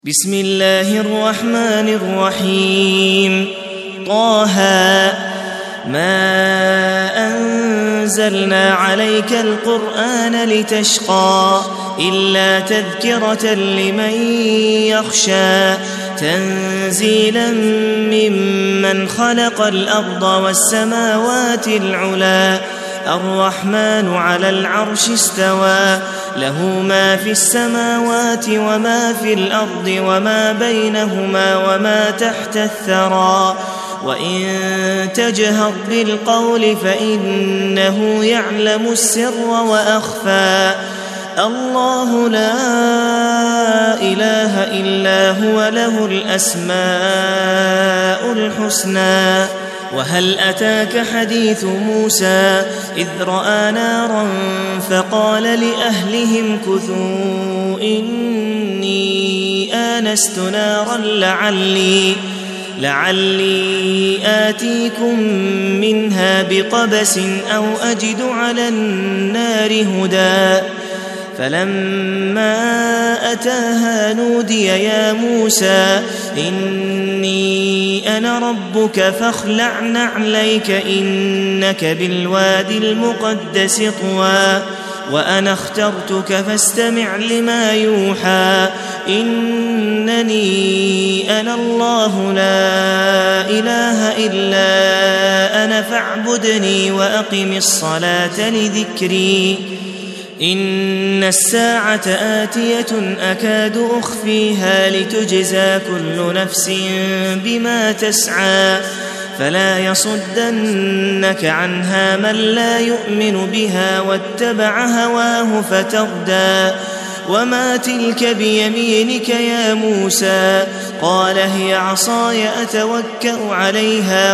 بسم الله الرحمن الرحيم. طه ما أنزلنا عليك القرآن لتشقى إلا تذكرة لمن يخشى تنزيلا ممن خلق الأرض والسماوات العلى الرحمن على العرش استوى له ما في السماوات وما في الأرض وما بينهما وما تحت الثرى وإن تجهر بالقول فإنه يعلم السر وأخفى الله لا إله إلا هو له الأسماء الحسنى. وهل أتاك حديث موسى إذ رأى نارا فقال لأهلهم كثوا إني آنست نارا لعلي آتيكم منها بقبس أو أجد على النار هدى فلما أتاها نودي يا موسى إني أنا ربك فاخلع نعليك إنك بالوادي المقدس طوى وأنا اخترتك فاستمع لما يوحى إنني أنا الله لا إله إلا أنا فاعبدني وأقم الصلاة لذكري إن الساعة آتية أكاد أخفيها لتجزى كل نفس بما تسعى فلا يصدنك عنها من لا يؤمن بها واتبع هواه فتردى وما تلك بيمينك يا موسى قال هي عصاي أتوكأ عليها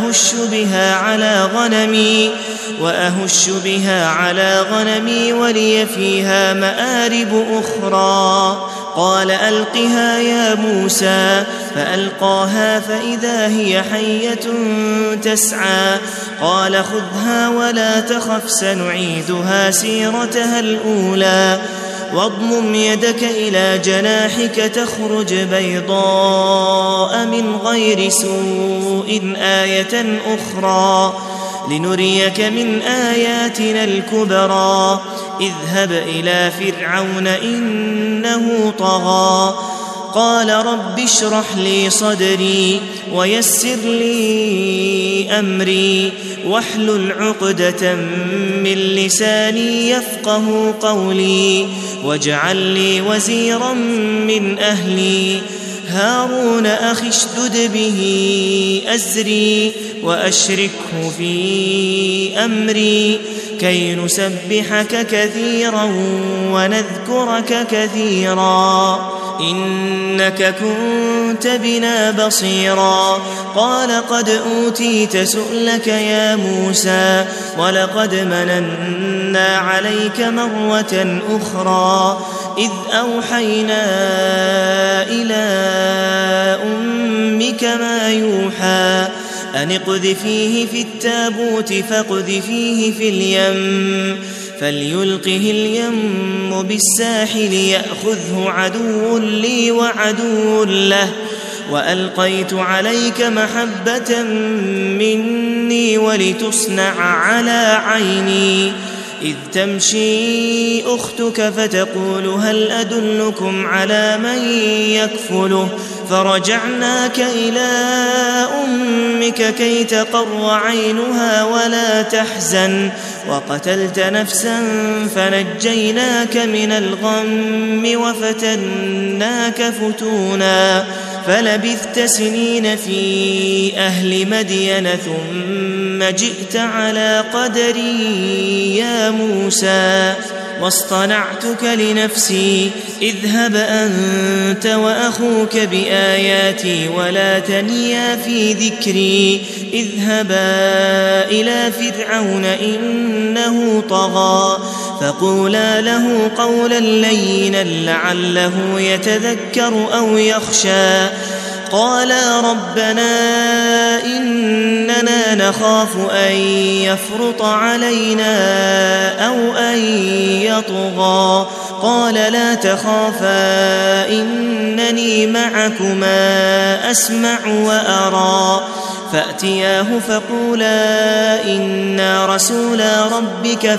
وأهش بها على غنمي ولي فيها مآرب أخرى قال ألقها يا موسى فألقاها فإذا هي حية تسعى قال خذها ولا تخف سنعيدها سيرتها الأولى واضمم يدك إلى جناحك تخرج بيضاء من غير سوء آية أخرى لنريك من آياتنا الكبرى اذهب إلى فرعون إنه طغى قال رب اشرح لي صدري ويسر لي أمري واحلل عقدة من لساني يفقه قولي واجعل لي وزيرا من أهلي هارون أخي اشدد به أزري وأشركه في أمري كي نسبحك كثيرا ونذكرك كثيرا إنك كنت بنا بصيرا قال قد أوتيت سؤلك يا موسى ولقد مننا عليك مرة أخرى إذ أوحينا إلى أمك ما يوحى أن اقذفيه في التابوت فاقذفيه في اليم فليلقه اليم بالساحل يأخذه عدو لي وعدو له وألقيت عليك محبة مني ولتصنع على عيني إذ تمشي أختك فتقول هل أدلكم على من يكفله فرجعناك إلى أمك كي تقر عينها ولا تحزن وقتلت نفسا فنجيناك من الغم وفتناك فتونا فلبثت سنين في أهل مدين ثم جئت على قدري يا موسى واصطنعتك لنفسي اذهب أنت وأخوك بآياتي ولا تنيا في ذكري اذهبا إلى فرعون إنه طغى فقولا له قولا لينا لعله يتذكر أو يخشى قالا ربنا إننا نخاف أن يفرط علينا أو أن يطغى قال لا تخافا إنني معكما أسمع وأرى فأتياه فقولا إنا رسولا ربك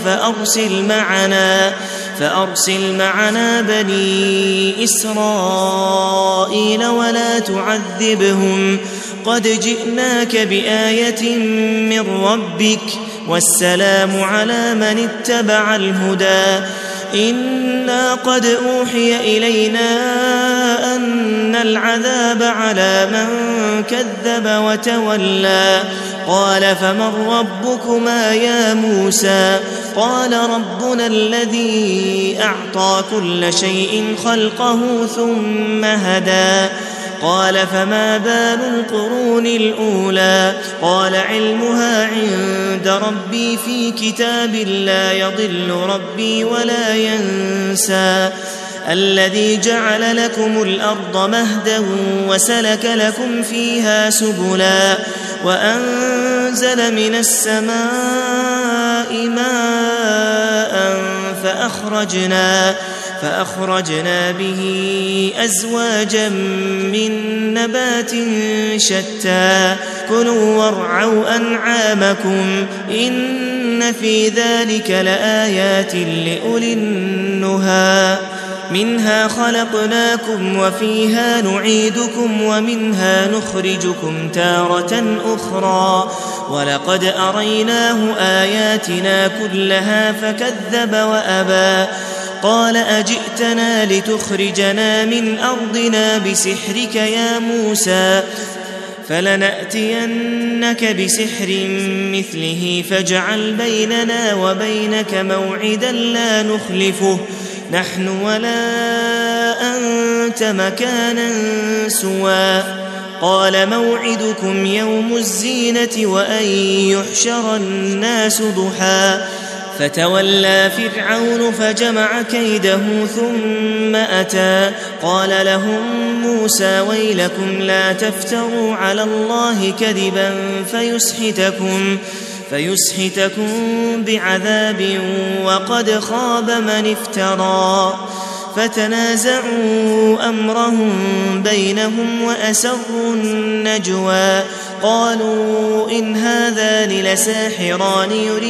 فأرسل معنا بني إسرائيل ولا تعذبهم قد جئناك بآية من ربك والسلام على من اتبع الهدى إنا قد أوحي إلينا أن العذاب على من كذب وتولى قال فمن ربكما يا موسى قال ربنا الذي أعطى كل شيء خلقه ثم هدى قال فما بال القرون الأولى قال علمها عند ربي في كتاب لا يضل ربي ولا ينسى الذي جعل لكم الأرض مهدا وسلك لكم فيها سبلا وأنزل من السماء ماء فأخرجنا به أزواجا من نبات شتى كلوا وارعوا أنعامكم إن في ذلك لآيات لأولي النهى منها خلقناكم وفيها نعيدكم ومنها نخرجكم تارة أخرى ولقد أريناه آياتنا كلها فكذب وأبى قال أجئتنا لتخرجنا من أرضنا بسحرك يا موسى فلنأتينك بسحر مثله فاجعل بيننا وبينك موعدا لا نخلفه نحن ولا أنت مكانا سوى قال موعدكم يوم الزينة وأن يحشر الناس ضحى فتولى فرعون فجمع كيده ثم أتى قال لهم موسى ويلكم لا تفتروا على الله كذبا فيسحتكم بعذاب وقد خاب من افترى فتنازعوا أمرهم بينهم وأسروا النجوى قالوا إن هذان لساحران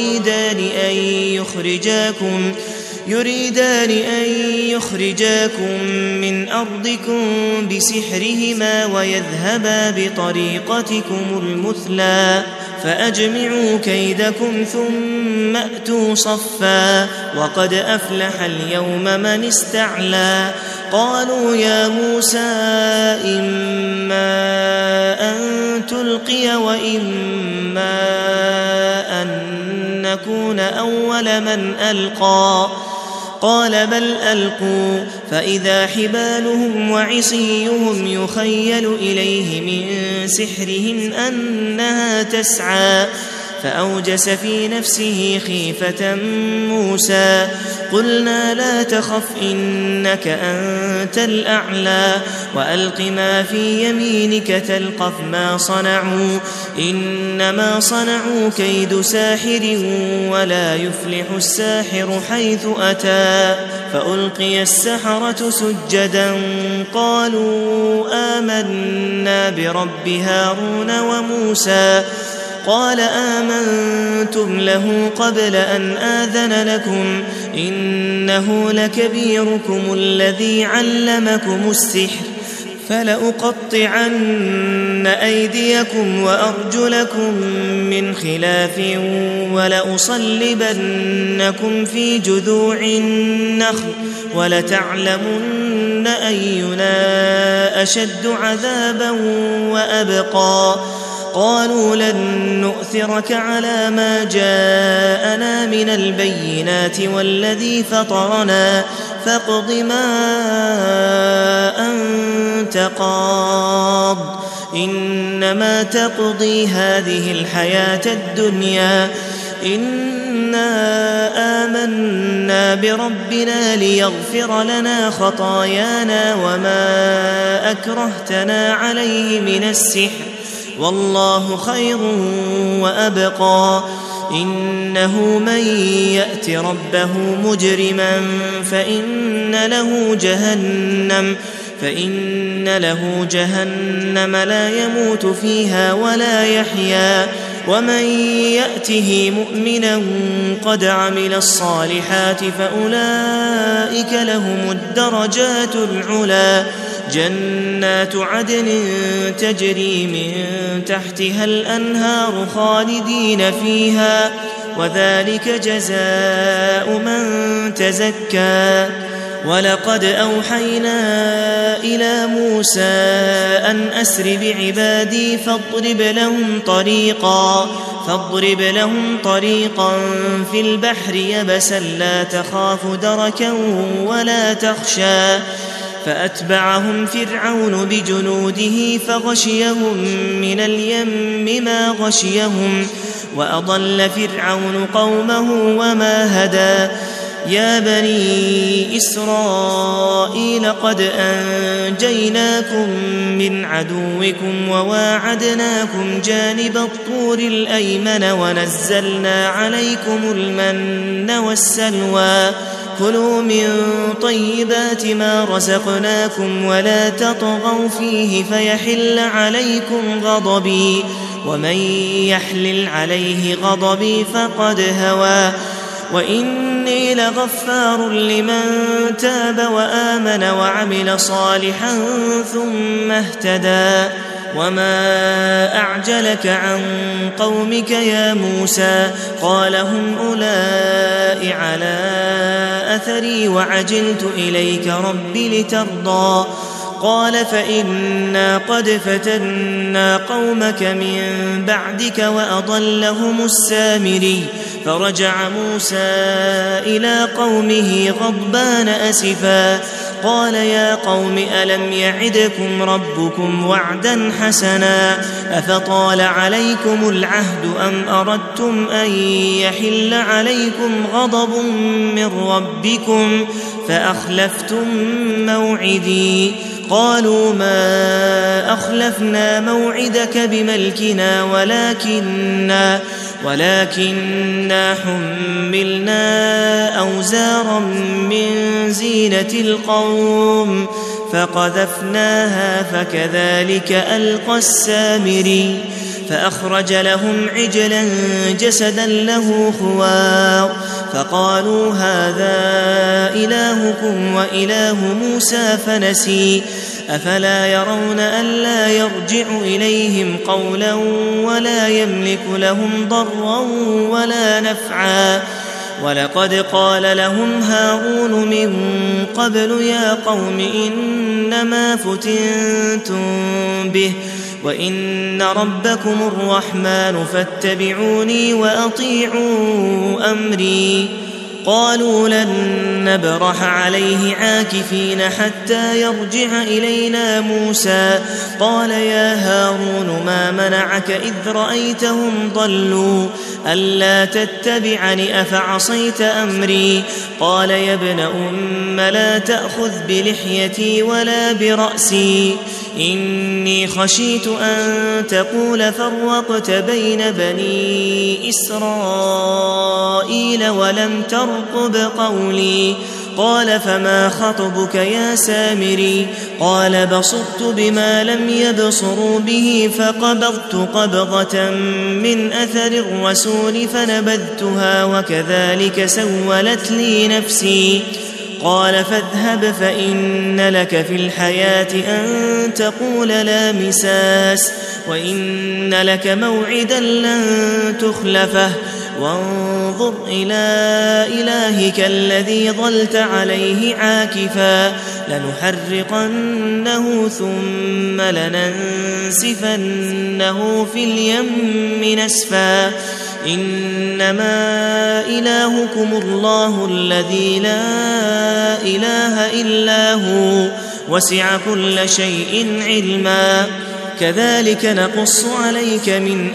يريدان أن يخرجاكم من أرضكم بسحرهما ويذهبا بطريقتكم المثلى فأجمعوا كيدكم ثم أتوا صفا وقد أفلح اليوم من استعلى قالوا يا موسى إما أن تلقي وإما أن نكون أول من ألقى قال بل ألقوا فإذا حبالهم وعصيهم يخيل إليه من سحرهم أنها تسعى فأوجس في نفسه خيفة موسى قلنا لا تخف إنك أنت الأعلى وألق ما في يمينك تلقف ما صنعوا إنما صنعوا كيد ساحر ولا يفلح الساحر حيث أتى فألقي السحرة سجدا قالوا آمنا برب هارون وموسى قال آمنتم له قبل أن آذن لكم إنه لكبيركم الذي علمكم السحر فلأقطعن أيديكم وأرجلكم من خلاف ولأصلبنكم في جذوع النخل ولتعلمن أينا أشد عذابا وأبقى قالوا لن نؤثرك على ما جاءنا من البينات والذي فطرنا فاقض ما أنت قاض إنما تقضي هذه الحياة الدنيا إنا آمنا بربنا ليغفر لنا خطايانا وما أكرهتنا عليه من السحر والله خير وأبقى إنه من يأت ربه مجرما فإن له جهنم لا يموت فيها ولا يحيا ومن يأته مؤمنا قد عمل الصالحات فأولئك لهم الدرجات العلى جنات عدن تجري من تحتها الأنهار خالدين فيها وذلك جزاء من تزكى ولقد أوحينا إلى موسى أن أسر بعبادي فاضرب لهم طريقا في البحر يبسا لا تخاف دركا ولا تخشى فأتبعهم فرعون بجنوده فغشيهم من اليم ما غشيهم وأضل فرعون قومه وما هدى يا بني إسرائيل قد أنجيناكم من عدوكم وواعدناكم جانب الطور الأيمن ونزلنا عليكم المن والسلوى كلوا من طيبات ما رزقناكم ولا تطغوا فيه فيحل عليكم غضبي ومن يحلل عليه غضبي فقد هوى وإني لغفار لمن تاب وآمن وعمل صالحا ثم اهتدى وما أعجلك عن قومك يا موسى قال هم أولئك على أثري وعجلت إليك رب لترضى قال فإنا قد فتنا قومك من بعدك وأضلهم السامري فرجع موسى إلى قومه غضبان أسفا قال يا قوم ألم يعدكم ربكم وعدا حسنا أفطال عليكم العهد أم أردتم أن يحل عليكم غضب من ربكم فأخلفتم موعدي قالوا ما أخلفنا موعدك بملكنا ولكننا حملنا أوزارا من زينة القوم فقذفناها فكذلك ألقى السامري فأخرج لهم عجلا جسدا له خوار فقالوا هذا إلهكم وإله موسى فنسي أفلا يرون ألا يرجع إليهم قولا ولا يملك لهم ضرا ولا نفعا ولقد قال لهم هارون من قبل يا قوم إنما فتنتم به وإن ربكم الرحمن فاتبعوني وأطيعوا أمري قالوا لن نبرح عليه عاكفين حتى يرجع إلينا موسى قال يا هارون ما منعك إذ رأيتهم ضلوا ألا تتبعني أفعصيت أمري قال يا ابن أم لا تأخذ بلحيتي ولا برأسي إني خشيت أن تقول فرقت بين بني إسرائيل ولم ترقب قولي قال فما خطبك يا سامري قال بصرت بما لم يبصروا به فقبضت قبضة من أثر الرسول فنبذتها وكذلك سولت لي نفسي قال فاذهب فإن لك في الحياة أن تقول لا مساس وإن لك موعدا لن تخلفه وانظر إلى إلهك الذي ظلت عليه عاكفا لنحرقنه ثم لننسفنه في اليم نسفا إنما إلهكم الله الذي لا إله إلا هو وسع كل شيء علما كذلك نقص عليك من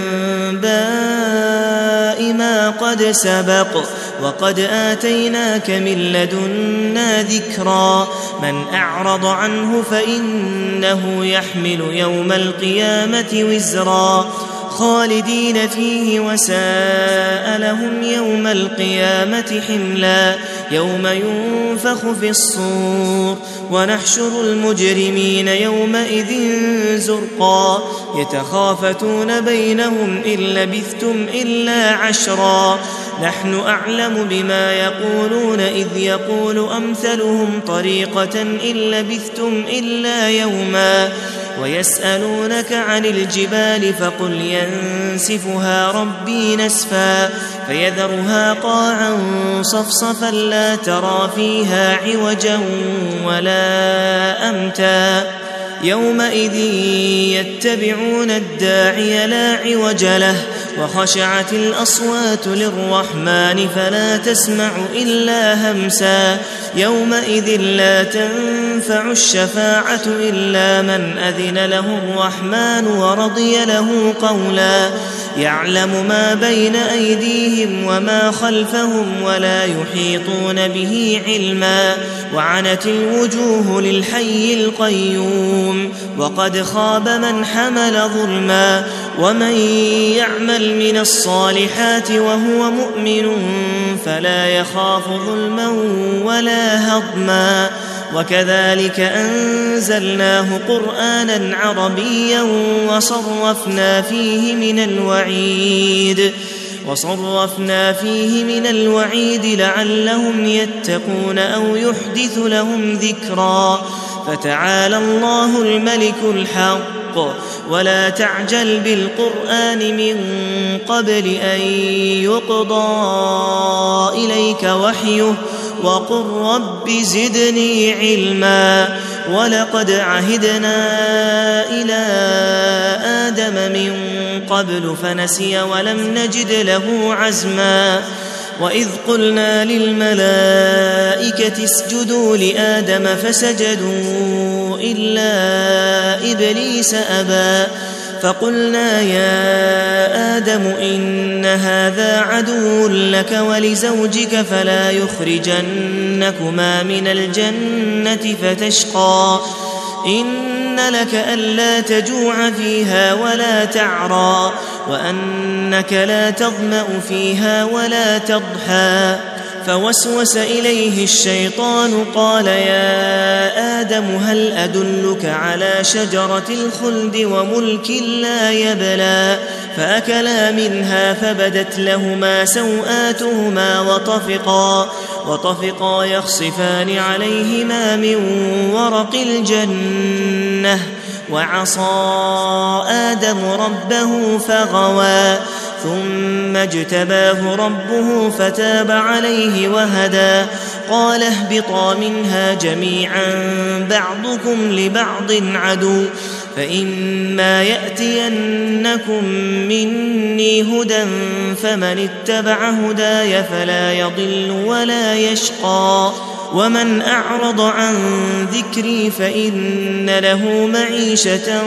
أنباء ما قد سبق وقد آتيناك من لدنا ذكرا من أعرض عنه فإنه يحمل يوم القيامة وزرا خالدين فيه وساء لهم يوم القيامة حملا يوم ينفخ في الصور ونحشر المجرمين يومئذ زرقا يتخافتون بينهم إن لبثتم إلا عشرا نحن أعلم بما يقولون إذ يقول أمثلهم طريقة إن لبثتم إلا يوما ويسألونك عن الجبال فقل ينسفها ربي نسفا فيذرها قاعا صفصفا لا ترى فيها عوجا ولا أمتا يومئذ يتبعون الداعي لا عوج له وخشعت الأصوات للرحمن فلا تسمع إلا همسا يومئذ لا تنفع الشفاعة إلا من أذن له الرحمن ورضي له قولا يعلم ما بين أيديهم وما خلفهم ولا يحيطون به علما وعنت الوجوه للحي القيوم وقد خاب من حمل ظلما ومن يعمل من الصالحات وهو مؤمن فلا يخاف ظلما ولا هضما وكذلك أنزلناه قرآنا عربيا وصرفنا فيه من الوعيد لعلهم يتقون أو يحدث لهم ذكرا فتعالى الله الملك الحق ولا تعجل بالقرآن من قبل أن يقضى إليك وحيه وقل رب زدني علما ولقد عهدنا إلى آدم من قبل فنسي ولم نجد له عزما وإذ قلنا للملائكة اسجدوا لآدم فسجدوا إلا إبليس أبى فقلنا يا آدم إن هذا عدو لك ولزوجك فلا يخرجنكما من الجنة فتشقى إن لك ألا تجوع فيها ولا تعرى وأنك لا تظمأ فيها ولا تضحى فوسوس إليه الشيطان قال يا آدم هل أدلك على شجرة الخلد وملك لا يبلى فأكلا منها فبدت لهما سوآتهما وطفقا يخصفان عليهما من ورق الجنة وعصى آدم ربه فغوى ثم اجتباه ربه فتاب عليه وهدى قال اهبطا منها جميعا بعضكم لبعض عدو فإما يأتينكم مني هدى فمن اتبع هداي فلا يضل ولا يشقى ومن أعرض عن ذكري فإن له معيشة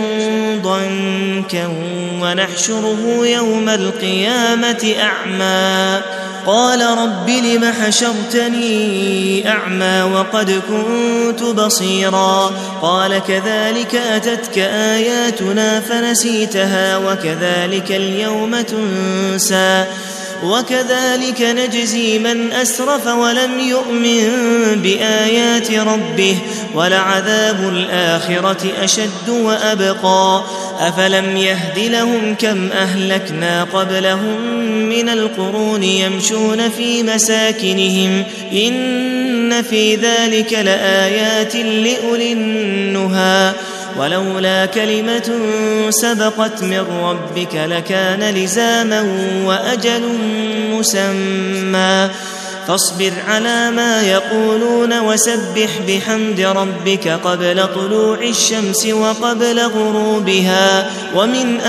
ضنكا ونحشره يوم القيامة أعمى قال رب لم حشرتني أعمى وقد كنت بصيرا قال كذلك أتتك آياتنا فنسيتها وكذلك اليوم تنسى وكذلك نجزي من أسرف ولم يؤمن بآيات ربه ولعذاب الآخرة أشد وأبقى أفلم يهد لهم كم أهلكنا قبلهم من القرون يمشون في مساكنهم إن في ذلك لآيات لأولي النهى ولولا كلمة سبقت من ربك لكان لزاما وأجل مسمى فاصبر على ما يقولون وسبح بحمد ربك قبل طلوع الشمس وقبل غروبها ومن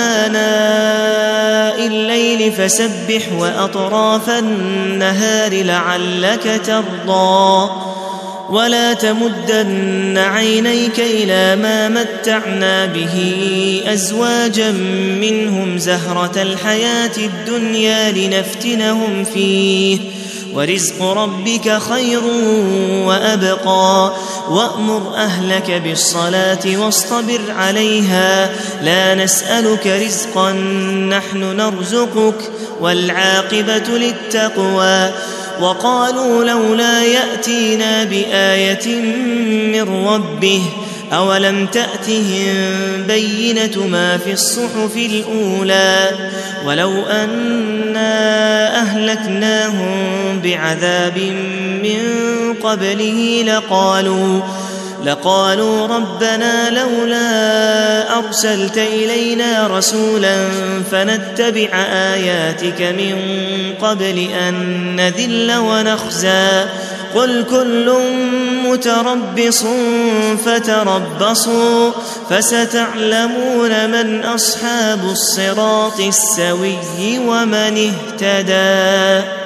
آناء الليل فسبح وأطراف النهار لعلك ترضى ولا تمدن عينيك إلى ما متعنا به أزواجا منهم زهرة الحياة الدنيا لنفتنهم فيه ورزق ربك خير وأبقى وأمر أهلك بالصلاة واصطبر عليها لا نسألك رزقا نحن نرزقك والعاقبة للتقوى وقالوا لولا يأتينا بآية من ربه أولم تأتهم بينة ما في الصحف الأولى ولو أنا أهلكناهم بعذاب من قبله لقالوا ربنا لولا أرسلت إلينا رسولا فنتبع آياتك من قبل أن نذل ونخزى قل كل متربص فتربصوا فستعلمون من أصحاب الصراط السوي ومن اهتدى.